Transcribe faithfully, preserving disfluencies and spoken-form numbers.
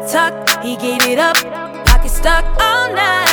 tucked, he gave it up, pocket stuck all night.